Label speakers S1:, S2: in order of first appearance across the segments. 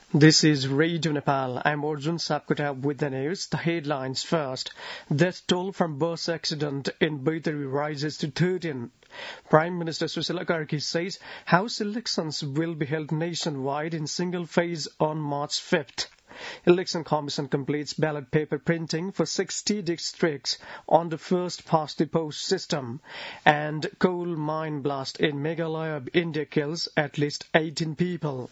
S1: This is Radio Nepal. I'm Arjun Sapkota with the news. The headlines first. Death toll from bus accident in Baitari rises to 13. Prime Minister Susila Karki says House elections will be held nationwide in single phase on March 5th. Election Commission completes ballot paper printing for 60 districts on the first past the post system. And coal mine blast in Meghalaya, India kills at least 18 people.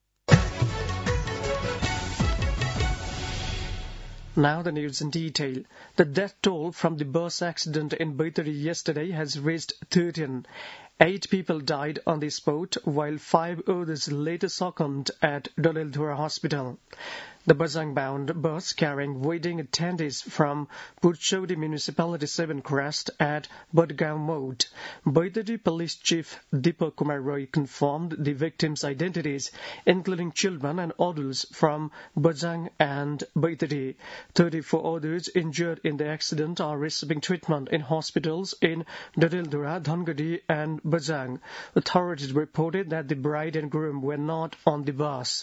S1: Now the news in detail. The death toll from the bus accident in Baitari yesterday has reached 13. 8 people died on the spot, while 5 others later succumbed at Dalildhura Hospital. The Bajang-bound bus carrying wedding attendees from Purchodi Municipality 7 crashed at Budgaon Mode. Baitari Police Chief Deepak Kumar Roy confirmed the victims' identities, including children and adults from Bajang and Baitari. 34 others injured in the accident are receiving treatment in hospitals in Dalildhura, Dhangadi and Bajang. Authorities reported that the bride and groom were not on the bus.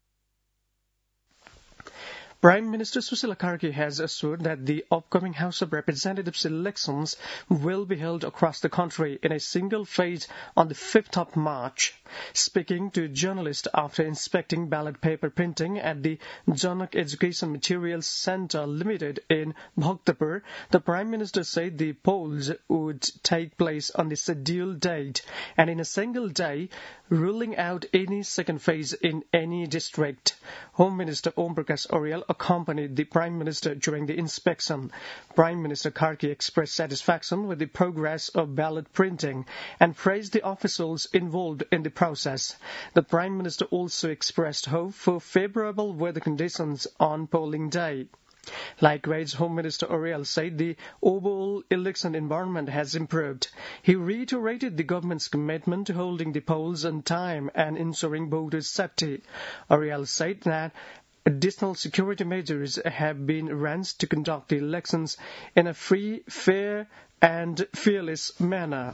S1: Prime Minister Susila Karki has assured that the upcoming House of Representatives elections will be held across the country in a single phase on the 5th of March. Speaking to journalists after inspecting ballot paper printing at the Janak Education Materials Centre Limited in Bhaktapur, the Prime Minister said the polls would take place on the scheduled date and in a single day, ruling out any second phase in any district. Home Minister Om Prakash Aurial accompanied the Prime Minister during the inspection. Prime Minister Karki expressed satisfaction with the progress of ballot printing and praised the officials involved in the process. The Prime Minister also expressed hope for favourable weather conditions on polling day. Likewise, Home Minister Aurial said the overall election environment has improved. He reiterated the government's commitment to holding the polls on time and ensuring voters' safety. Aurial said that additional security measures have been arranged to conduct the elections in a free, fair and fearless manner.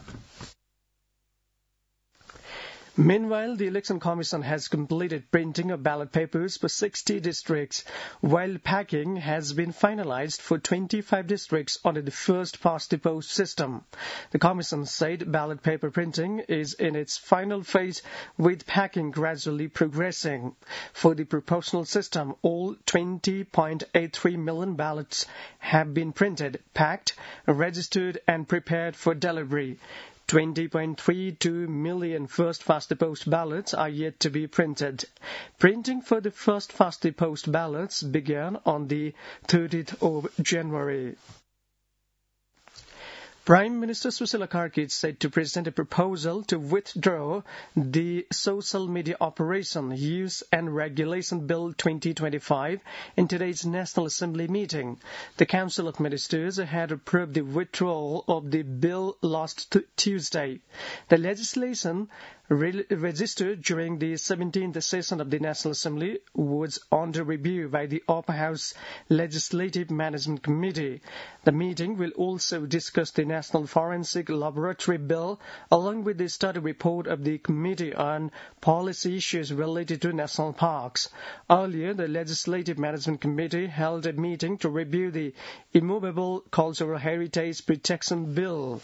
S1: Meanwhile, the Election Commission has completed printing of ballot papers for 60 districts, while packing has been finalized for 25 districts under the first past the post system. The Commission said ballot paper printing is in its final phase, with packing gradually progressing. For the proportional system, all 20.83 million ballots have been printed, packed, registered and prepared for delivery. 20.32 million first past the post ballots are yet to be printed. Printing for the first past the post ballots began on the 30th of January. Prime Minister Susila Karki said to present a proposal to withdraw the Social Media Operation, Use and Regulation Bill 2025 in today's National Assembly meeting. The Council of Ministers had approved the withdrawal of the bill last Tuesday. The legislation registered during the 17th session of the National Assembly was under review by the Upper House Legislative Management Committee. The meeting will also discuss the National Forensic Laboratory Bill along with the study report of the Committee on Policy Issues related to National Parks. Earlier, the Legislative Management Committee held a meeting to review the Immovable Cultural Heritage Protection Bill.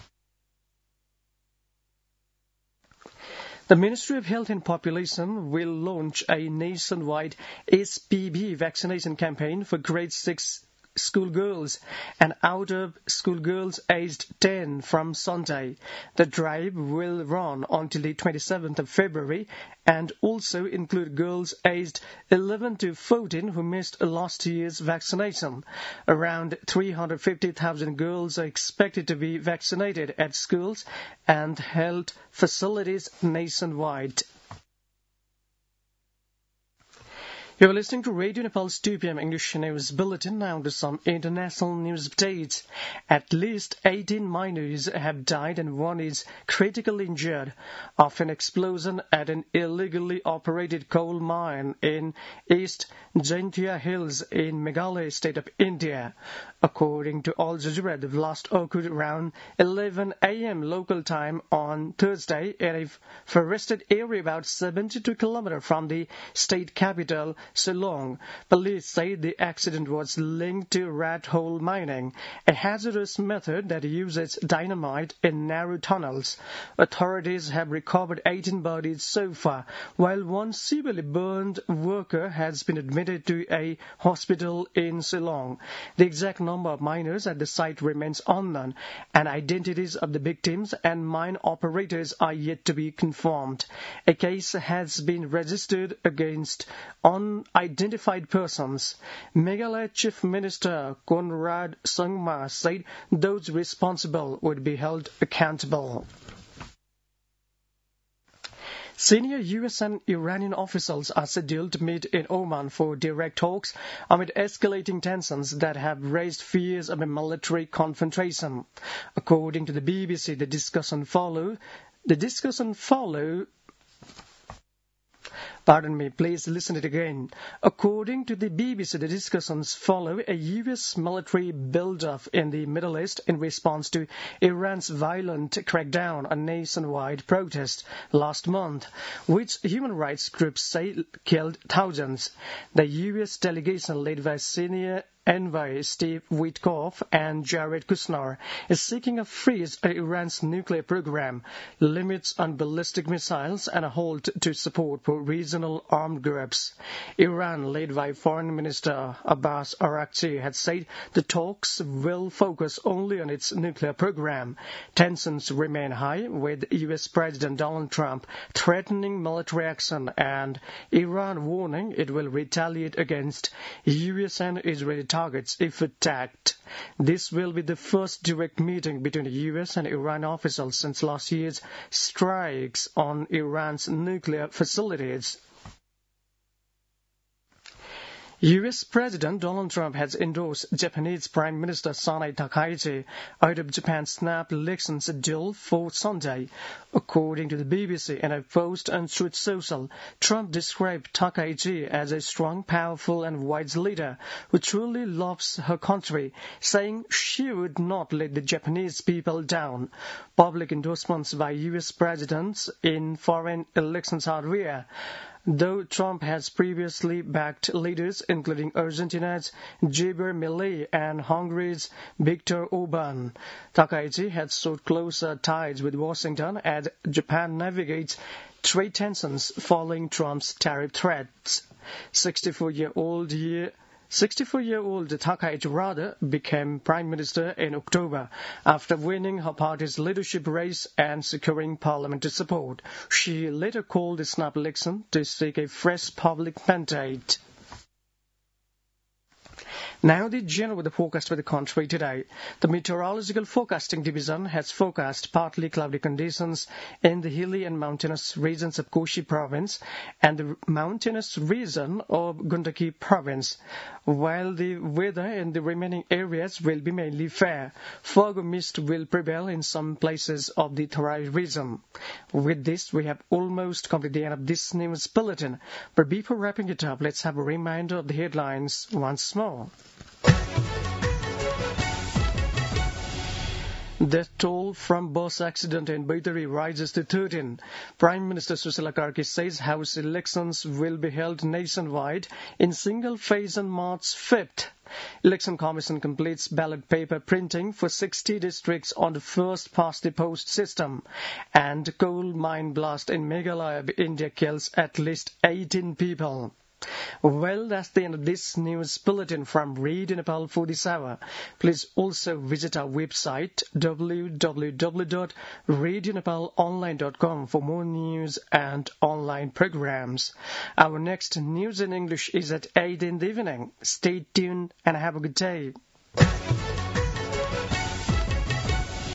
S1: The Ministry of Health and Population will launch a nationwide HPV vaccination campaign for grade 6 schoolgirls and out-of-school girls aged 10 from Sunday. The drive will run until the 27th of February and also include girls aged 11 to 14 who missed last year's vaccination. Around 350,000 girls are expected to be vaccinated at schools and health facilities nationwide. You are listening to Radio Nepal's 2 p.m. English News Bulletin. Now to some international news updates. At least 18 miners have died and one is critically injured after an explosion at an illegally operated coal mine in East Jaintia Hills in Meghalaya state of India. According to Al Jazeera, the blast occurred around 11 a.m. local time on Thursday in a forested area about 72 kilometers from the state capital, Shillong. Police say the accident was linked to rat hole mining, a hazardous method that uses dynamite in narrow tunnels. Authorities have recovered 18 bodies so far, while one severely burned worker has been admitted to a hospital in Shillong. The exact number of miners at the site remains unknown, and identities of the victims and mine operators are yet to be confirmed. A case has been registered against unidentified persons. Meghalaya Chief Minister Conrad Sangma said those responsible would be held accountable. Senior U.S. and Iranian officials are scheduled to meet in Oman for direct talks amid escalating tensions that have raised fears of a military confrontation. According to the BBC, the discussion follow. Pardon me, please listen it again. According to the BBC, the discussions follow a U.S. military build-up in the Middle East in response to Iran's violent crackdown on nationwide protests last month, which human rights groups say killed thousands. The U.S. delegation led by senior envoy Steve Witkoff and Jared Kushner is seeking a freeze on Iran's nuclear program, limits on ballistic missiles, and a halt to support for regional armed groups. Iran, led by Foreign Minister Abbas Araghchi, had said the talks will focus only on its nuclear program. Tensions remain high, with U.S. President Donald Trump threatening military action and Iran warning it will retaliate against U.S. and Israeli targets if attacked. This will be the first direct meeting between the U.S. and Iran officials since last year's strikes on Iran's nuclear facilities. U.S. President Donald Trump has endorsed Japanese Prime Minister Sanae Takaichi out of Japan's snap election schedule for Sunday. According to the BBC, in a post on Truth Social, Trump described Takaichi as a strong, powerful and wise leader who truly loves her country, saying she would not let the Japanese people down. Public endorsements by U.S. presidents in foreign elections are rare, though Trump has previously backed leaders including Argentina's Javier Milei and Hungary's Viktor Orban. Takaichi had sought closer ties with Washington as Japan navigates trade tensions following Trump's tariff threats. 64-year-old Takaichi became Prime Minister in October after winning her party's leadership race and securing parliamentary support. She later called the snap election to seek a fresh public mandate. Now the general weather forecast for the country today. The Meteorological Forecasting Division has forecast partly cloudy conditions in the hilly and mountainous regions of Koshi Province and the mountainous region of Gandaki Province, while the weather in the remaining areas will be mainly fair. Fog or mist will prevail in some places of the Terai region. With this, we have almost come to the end of this news bulletin. But before wrapping it up, let's have a reminder of the headlines once more. Death toll from bus accident in Baitari rises to 13. Prime Minister Susila Karki says House elections will be held nationwide in single phase on March 5th. Election Commission completes ballot paper printing for 60 districts on the first past the post system. And coal mine blast in Meghalaya, India kills at least 18 people. Well, that's the end of this news bulletin from Radio Nepal for this hour. Please also visit our website www.radionepalonline.com for more news and online programs. Our next news in English is at 8 in the evening. Stay tuned and have a good day.